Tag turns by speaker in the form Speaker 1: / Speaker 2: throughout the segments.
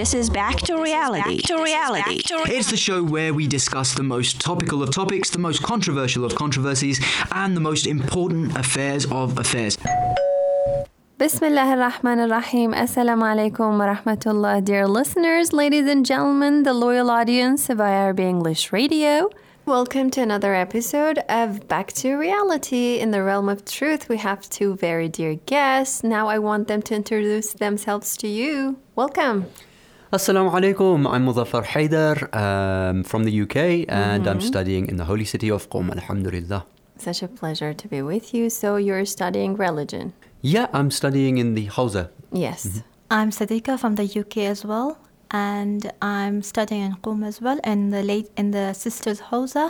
Speaker 1: This is Back to Reality.
Speaker 2: It's the show where we discuss the most topical of topics, the most controversial of controversies, and the most important affairs of affairs.
Speaker 3: Bismillah ar-Rahman ar-Rahim. Assalamu alaikum wa rahmatullah. Dear listeners, ladies and gentlemen, the loyal audience of IRB English Radio. Welcome to another episode of Back to Reality. In the realm of truth, we have two very dear guests. Now I want them to introduce themselves to you. Welcome.
Speaker 4: Assalamu alaikum. I'm Muzaffar Haidar from the UK and I'm studying in the holy city of Qom, alhamdulillah.
Speaker 3: Such a pleasure to be with you. So you're studying religion?
Speaker 4: Yeah, I'm studying in the Hawza.
Speaker 3: Yes.
Speaker 5: I'm Sadiqa from the UK as well. And I'm studying in Qom as well, in the Sisters Hawza.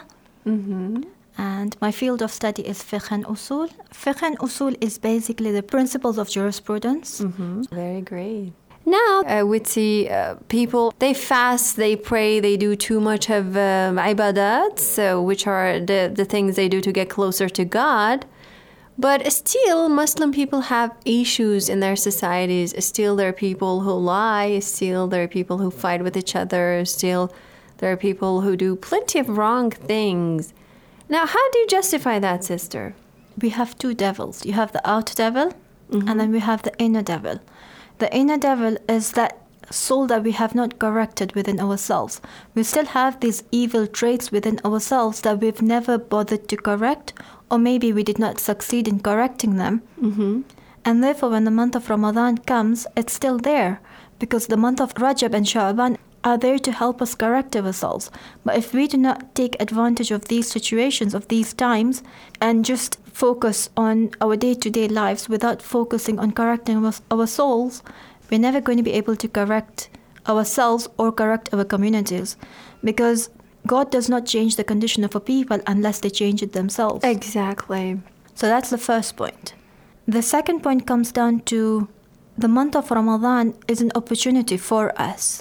Speaker 5: And my field of study is Fiqh and Usul. Fiqh and Usul is basically the principles of jurisprudence.
Speaker 3: Very great. Now, we see people, they fast, they pray, they do too much of ibadat, which are the things they do to get closer to God. But still, Muslim people have issues in their societies. Still, there are people who lie. Still, there are people who fight with each other. Still, there are people who do plenty of wrong things. Now, how do you justify that, sister?
Speaker 5: We have two devils. You have the outer devil, and then we have the inner devil. The inner devil is that soul that we have not corrected within ourselves. We still have these evil traits within ourselves that we've never bothered to correct, or maybe we did not succeed in correcting them. And therefore, when the month of Ramadan comes, it's still there, because the month of Rajab and Sha'ban are there to help us correct ourselves. But if we do not take advantage of these situations, of these times, and just focus on our day-to-day lives without focusing on correcting our souls, we're never going to be able to correct ourselves or correct our communities, because God does not change the condition of a people unless they change it themselves.
Speaker 3: Exactly.
Speaker 5: So that's the first point. The second point comes down to the month of Ramadan is an opportunity for us.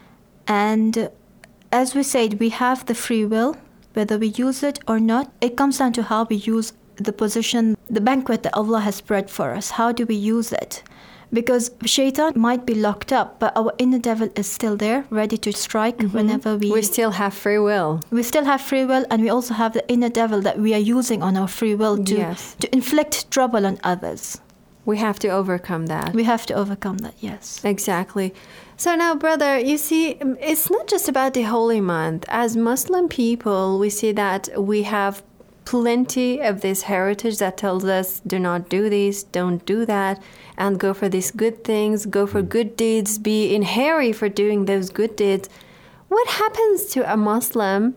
Speaker 5: And as we said, we have the free will, whether we use it or not. It comes down to how we use the position, the banquet that Allah has spread for us. How do we use it? Because shaitan might be locked up, but our inner devil is still there, ready to strike whenever
Speaker 3: We still have free will.
Speaker 5: We still have free will, and we also have the inner devil that we are using on our free will to inflict trouble on others.
Speaker 3: We have to overcome that.
Speaker 5: We have to overcome that, yes.
Speaker 3: Exactly. So now, brother, you see, it's not just about the holy month. As Muslim people, we see that we have plenty of this heritage that tells us do not do this, don't do that, and go for these good things, go for good deeds, be in hurry for doing those good deeds. What happens to a Muslim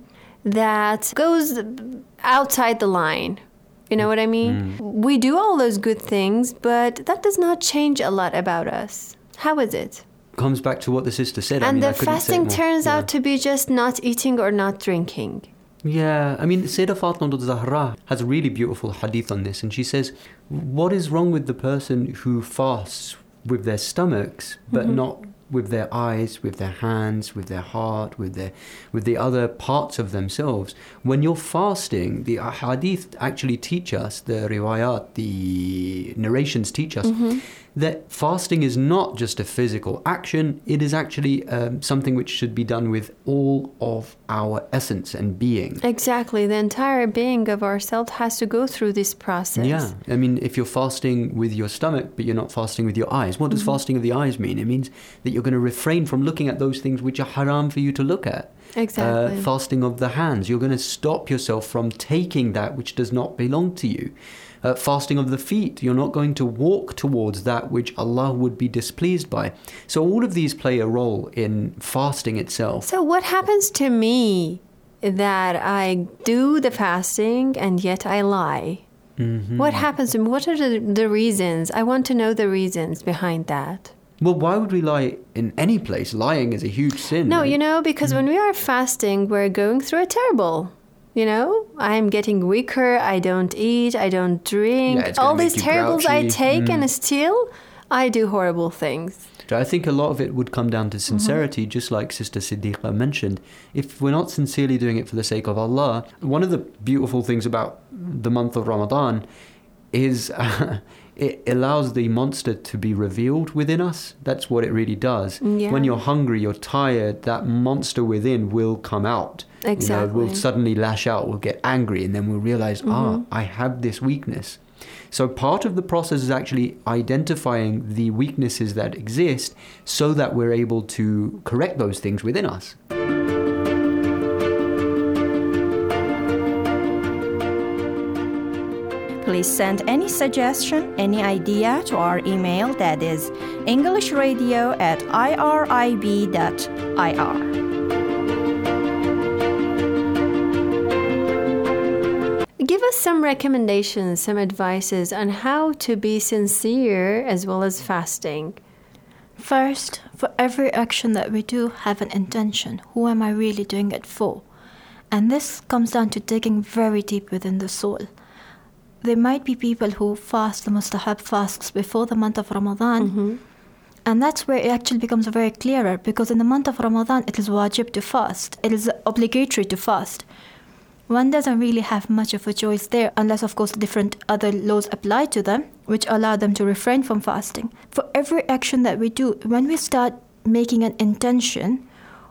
Speaker 3: that goes outside the line? You know what I mean? We do all those good things, but that does not change a lot about us. How is it?
Speaker 4: Comes back to what the sister said.
Speaker 3: And
Speaker 4: the
Speaker 3: fasting turns out to be just not eating or not drinking.
Speaker 4: Yeah, I mean, Sayyidah Fatima Zahra has a really beautiful hadith on this, and she says, what is wrong with the person who fasts with their stomachs, but not with their eyes, with their hands, with their heart, with the other parts of themselves? When you're fasting, the hadith actually teach us, the riwayat, the narrations teach us, that fasting is not just a physical action, it is actually something which should be done with all of our essence and being.
Speaker 3: Exactly. The entire being of ourselves has to go through this process.
Speaker 4: Yeah. I mean, if you're fasting with your stomach, but you're not fasting with your eyes, what does fasting of the eyes mean? It means that you're going to refrain from looking at those things which are haram for you to look at.
Speaker 3: Exactly.
Speaker 4: Fasting of the hands, you're going to stop yourself from taking that which does not belong to you. Fasting of the feet, you're not going to walk towards that which Allah would be displeased by. So all of these play a role in fasting itself.
Speaker 3: So what happens to me that I do the fasting and yet I lie? What happens to me? What are the reasons? I want to know the reasons behind that.
Speaker 4: Well, why would we lie in any place? Lying is a huge sin.
Speaker 3: No,
Speaker 4: right?
Speaker 3: Because when we are fasting, we're going through a terrible... I'm getting weaker, I don't eat, I don't drink. All these terribles I take and still I do horrible things.
Speaker 4: I think a lot of it would come down to sincerity, just like Sister Siddiqa mentioned. If we're not sincerely doing it for the sake of Allah, one of the beautiful things about the month of Ramadan is it allows the monster to be revealed within us. That's what it really does.
Speaker 3: Yeah.
Speaker 4: When you're hungry, you're tired, that monster within will come out.
Speaker 3: Exactly.
Speaker 4: We'll suddenly lash out, we'll get angry, and then we'll realize, I have this weakness. So part of the process is actually identifying the weaknesses that exist so that we're able to correct those things within us.
Speaker 1: Please send any suggestion, any idea to our email, that is englishradio@irib.ir.
Speaker 3: Give us some recommendations, some advices on how to be sincere as well as fasting.
Speaker 5: First, for every action that we do, have an intention. Who am I really doing it for? And this comes down to digging very deep within the soul. There might be people who fast the mustahab fasts before the month of Ramadan. And that's where it actually becomes very clearer, because in the month of Ramadan, it is wajib to fast. It is obligatory to fast. One doesn't really have much of a choice there, unless, of course, different other laws apply to them, which allow them to refrain from fasting. For every action that we do, when we start making an intention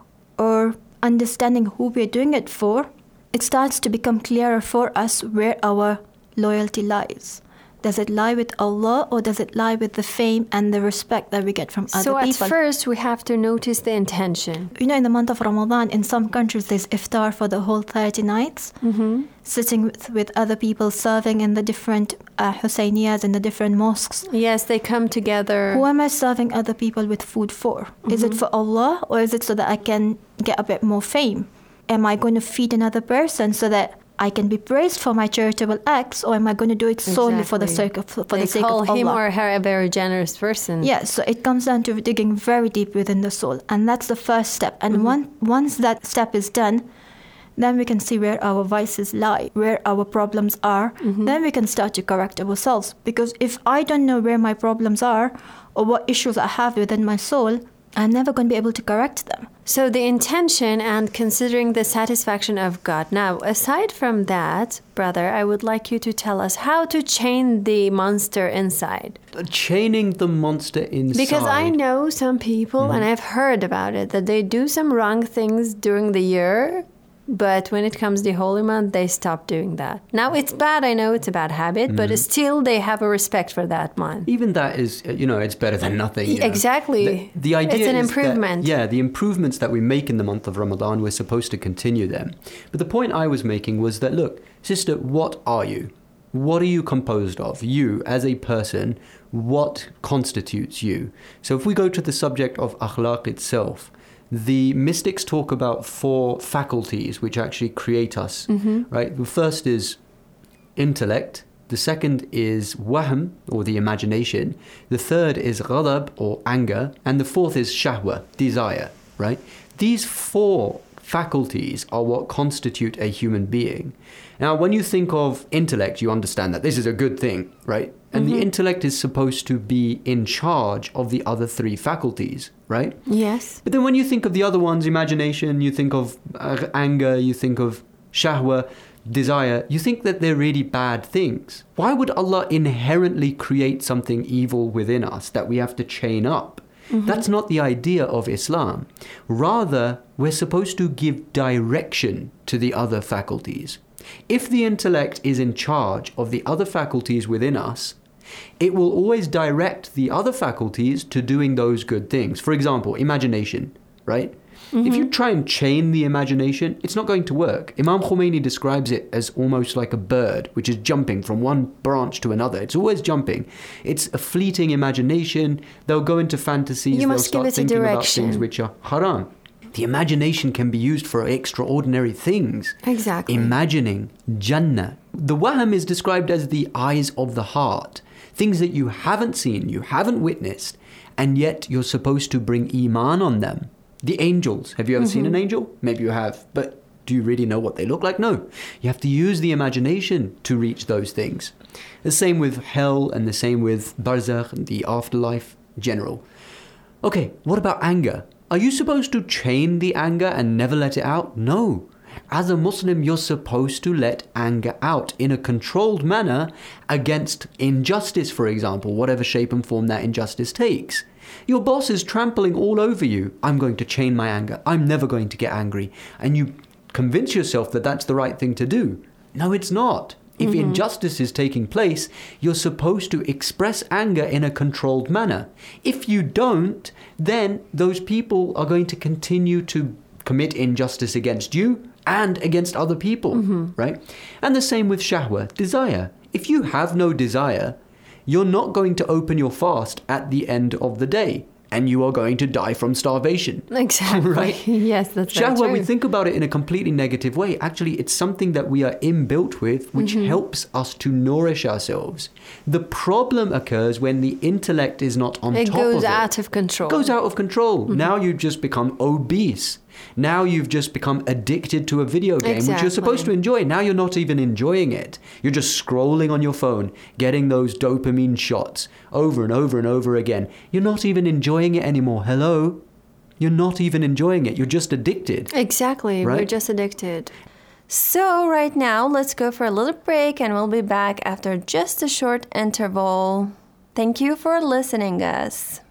Speaker 5: or understanding who we're doing it for, it starts to become clearer for us where our loyalty lies. Does it lie with Allah, or does it lie with the fame and the respect that we get from other
Speaker 3: So
Speaker 5: people?
Speaker 3: at first we have to notice the intention.
Speaker 5: You know, in the month of Ramadan, in some countries, there's iftar for the whole 30 nights. Sitting with other people, serving in the different Husayniyas in the different mosques.
Speaker 3: Yes, they come together.
Speaker 5: Who am I serving other people with food for? Is it for Allah, or is it so that I can get a bit more fame? Am I going to feed another person so that I can be praised for my charitable acts, or am I going to do it solely for the sake of
Speaker 3: They call him or her a very generous person.
Speaker 5: Yeah, so it comes down to digging very deep within the soul, and that's the first step. And once that step is done, then we can see where our vices lie, where our problems are. Then we can start to correct ourselves. Because if I don't know where my problems are or what issues I have within my soul, I'm never going to be able to correct them.
Speaker 3: So the intention and considering the satisfaction of God. Now, aside from that, brother, I would like you to tell us how to chain the monster inside.
Speaker 4: Chaining the monster inside.
Speaker 3: Because I know some people, and I've heard about it, that they do some wrong things during the year, but when it comes the holy month, they stop doing that. Now, it's bad. I know it's a bad habit, but still they have a respect for that month.
Speaker 4: Even that is, it's better than nothing. you know.
Speaker 3: Exactly.
Speaker 4: The idea
Speaker 3: it's an
Speaker 4: is
Speaker 3: improvement.
Speaker 4: the improvements that we make in the month of Ramadan, we're supposed to continue them. But the point I was making was that, look, sister, what are you? What are you composed of? You, as a person, what constitutes you? So if we go to the subject of akhlaq itself, the mystics talk about 4 faculties which actually create us, right? The first is intellect. The second is wahm, or the imagination. The third is ghadab, or anger. And the fourth is shahwa, desire, right? These 4 faculties are what constitute a human being. Now, when you think of intellect, you understand that this is a good thing, right? And the intellect is supposed to be in charge of the other 3 faculties, right?
Speaker 3: Yes.
Speaker 4: But then when you think of the other ones, imagination, you think of anger, you think of shahwa, desire, you think that they're really bad things. Why would Allah inherently create something evil within us that we have to chain up? That's not the idea of Islam. Rather, we're supposed to give direction to the other faculties. If the intellect is in charge of the other faculties within us, it will always direct the other faculties to doing those good things. For example, imagination, right? If you try and chain the imagination, it's not going to work. Imam Khomeini describes it as almost like a bird, which is jumping from one branch to another. It's always jumping. It's a fleeting imagination. They'll go into fantasies.
Speaker 3: You
Speaker 4: They'll
Speaker 3: must give
Speaker 4: start
Speaker 3: it a
Speaker 4: thinking about
Speaker 3: direction.
Speaker 4: things which are haram. The imagination can be used for extraordinary things.
Speaker 3: Exactly.
Speaker 4: Imagining Jannah. The wahm is described as the eyes of the heart. Things that you haven't seen, you haven't witnessed, and yet you're supposed to bring iman on them. The angels. Have you ever seen an angel? Maybe you have, but do you really know what they look like? No. You have to use the imagination to reach those things. The same with hell, and the same with barzakh, the afterlife, general. Okay, what about anger? Are you supposed to chain the anger and never let it out? No. As a Muslim, you're supposed to let anger out in a controlled manner against injustice, for example, whatever shape and form that injustice takes. Your boss is trampling all over you. I'm going to chain my anger. I'm never going to get angry. And you convince yourself that that's the right thing to do. No, it's not. If injustice is taking place, you're supposed to express anger in a controlled manner. If you don't, then those people are going to continue to commit injustice against you and against other people, right? And the same with shahwa, desire. If you have no desire, you're not going to open your fast at the end of the day, and you are going to die from starvation.
Speaker 3: Exactly.
Speaker 4: Right?
Speaker 3: Yes, that's very
Speaker 4: Shahwa,
Speaker 3: true.
Speaker 4: we think about it in a completely negative way. Actually, it's something that we are inbuilt with, which helps us to nourish ourselves. The problem occurs when the intellect is not on
Speaker 3: It
Speaker 4: top of it.
Speaker 3: goes out of control.
Speaker 4: It goes out of control. Now you've just become obese. Now you've just become addicted to a video game, which you're supposed to enjoy. Now you're not even enjoying it. You're just scrolling on your phone, getting those dopamine shots over and over and over again. You're not even enjoying it anymore. Hello? You're not even enjoying it. You're just addicted.
Speaker 3: Exactly. We're
Speaker 4: Right?
Speaker 3: just addicted. So right now, let's go for a little break and we'll be back after just a short interval. Thank you for listening us.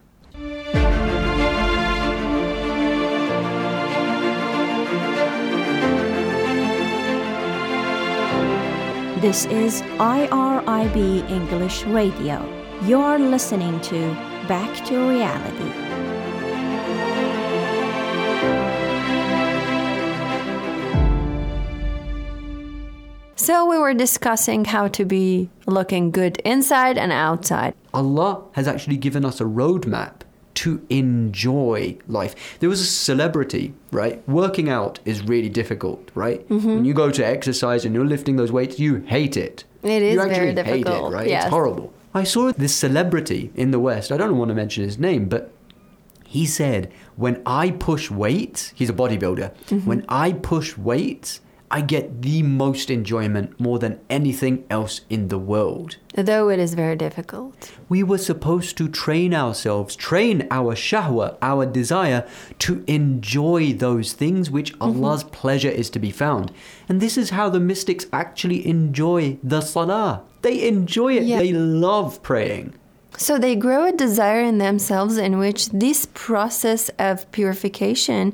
Speaker 1: This is IRIB English Radio. You're listening to Back to Reality.
Speaker 3: So we were discussing how to be looking good inside and outside.
Speaker 4: Allah has actually given us a roadmap to enjoy life. There was a celebrity, right? Working out is really difficult, right? When you go to exercise and you're lifting those weights, you hate it.
Speaker 3: It is
Speaker 4: you actually
Speaker 3: very difficult,
Speaker 4: hate it, right?
Speaker 3: yes.
Speaker 4: It's horrible. I saw this celebrity in the West. I don't want to mention his name, but he said, when I push weights, he's a bodybuilder. When I push weights, I get the most enjoyment more than anything else in the world.
Speaker 3: Though it is very difficult.
Speaker 4: We were supposed to train ourselves, train our shahwa, our desire, to enjoy those things which Allah's pleasure is to be found. And this is how the mystics actually enjoy the salah. They enjoy it.
Speaker 3: Yeah.
Speaker 4: They love praying.
Speaker 3: So they grow a desire in themselves in which this process of purification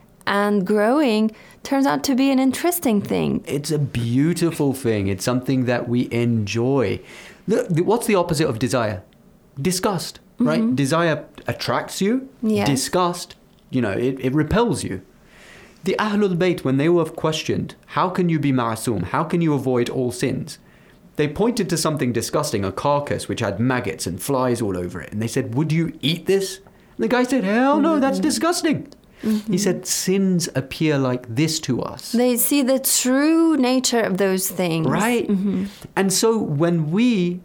Speaker 3: and growing turns out to be an interesting thing.
Speaker 4: It's a beautiful thing. It's something that we enjoy. Look, what's the opposite of desire? Disgust, right? Desire attracts you.
Speaker 3: Yes.
Speaker 4: Disgust, it repels you. The Ahlul Bayt, when they were questioned, how can you be ma'asum? How can you avoid all sins? They pointed to something disgusting, a carcass which had maggots and flies all over it. And they said, would you eat this? And the guy said, hell no, that's disgusting. He said, sins appear like this to us.
Speaker 3: They see the true nature of those things.
Speaker 4: Right. And so when we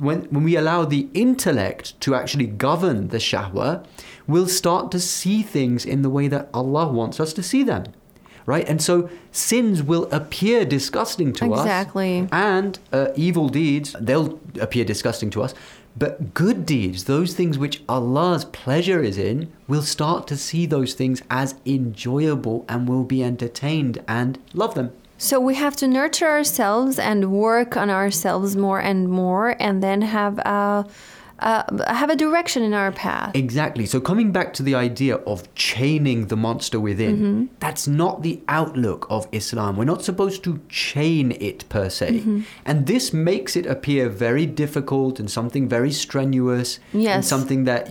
Speaker 4: allow the intellect to actually govern the shahwa, we'll start to see things in the way that Allah wants us to see them. Right? And so sins will appear disgusting to us.
Speaker 3: Exactly.
Speaker 4: And evil deeds, they'll appear disgusting to us. But good deeds, those things which Allah's pleasure is in, we'll start to see those things as enjoyable and will be entertained and love them.
Speaker 3: So we have to nurture ourselves and work on ourselves more and more, and then have a direction in our path.
Speaker 4: Exactly. So coming back to the idea of chaining the monster within, that's not the outlook of Islam. We're not supposed to chain it per se. And this makes it appear very difficult and something very strenuous.
Speaker 3: Yes.
Speaker 4: And something that,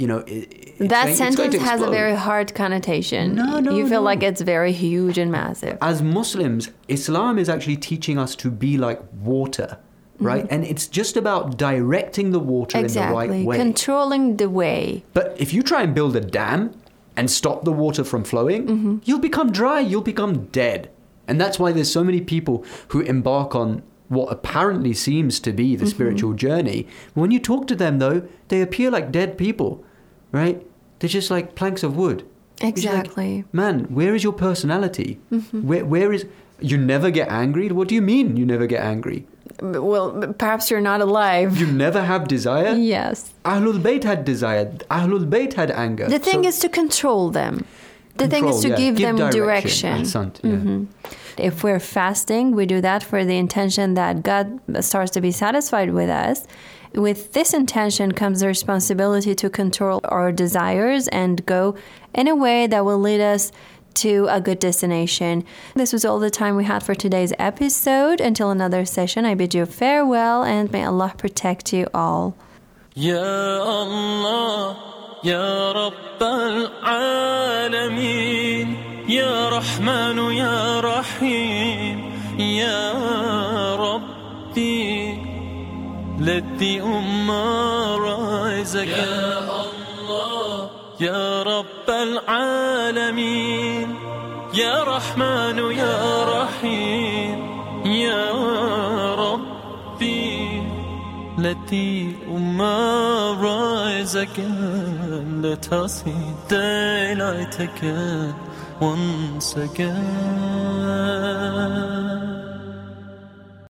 Speaker 3: That
Speaker 4: it's going
Speaker 3: sentence
Speaker 4: to
Speaker 3: has a
Speaker 4: explode.
Speaker 3: very hard connotation.
Speaker 4: No,
Speaker 3: You feel
Speaker 4: no.
Speaker 3: like it's very huge and massive.
Speaker 4: As Muslims, Islam is actually teaching us to be like water, right? And it's just about directing the water in the right
Speaker 3: Exactly.
Speaker 4: way.
Speaker 3: Controlling the way.
Speaker 4: But if you try and build a dam and stop the water from flowing, you'll become dry, you'll become dead. And that's why there's so many people who embark on what apparently seems to be the spiritual journey. When you talk to them, though, they appear like dead people, right? They're just like planks of wood. It's like,
Speaker 3: Exactly.
Speaker 4: man, where is your personality? Where is... You never get angry? What do you mean you never get angry?
Speaker 3: Well, perhaps you're not alive.
Speaker 4: You never have desire?
Speaker 3: Yes.
Speaker 4: Ahlul Bayt had desire. Ahlul Bayt had anger.
Speaker 3: The thing
Speaker 4: So-
Speaker 3: is to control them. The thing is to
Speaker 4: Control, yeah.
Speaker 3: give them direction.
Speaker 4: Ahsant, yeah.
Speaker 3: If we're fasting, we do that for the intention that God starts to be satisfied with us. With this intention comes the responsibility to control our desires and go in a way that will lead us to a good destination. This was all the time we had for today's episode. Until another session, I bid you farewell and may Allah protect you all.
Speaker 6: Ya Allah, Ya Rabbal Alameen, Ya Rahman, Ya Rahim, Ya Rabbi, let the Ummah rise again. Ya Allah, Ya Rabbal Alameen, Ya Rahman, Ya Rahim, Ya Rabbi, let the Ummah rise again. Let us see daylight again, once again.